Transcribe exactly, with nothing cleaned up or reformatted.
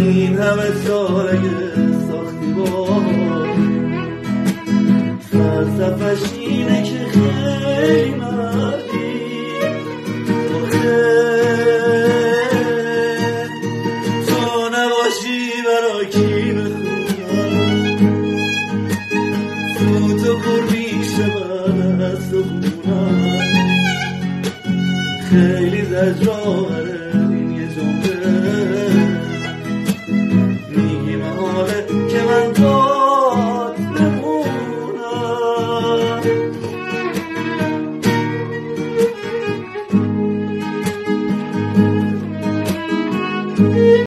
این همه سال اگه ساختی با فلسفه‌ش اینه که خیلی مردی آخه تو نباشی برای کی بخونم تو تو پر میشه من از تو خونم خیلی زجرآوره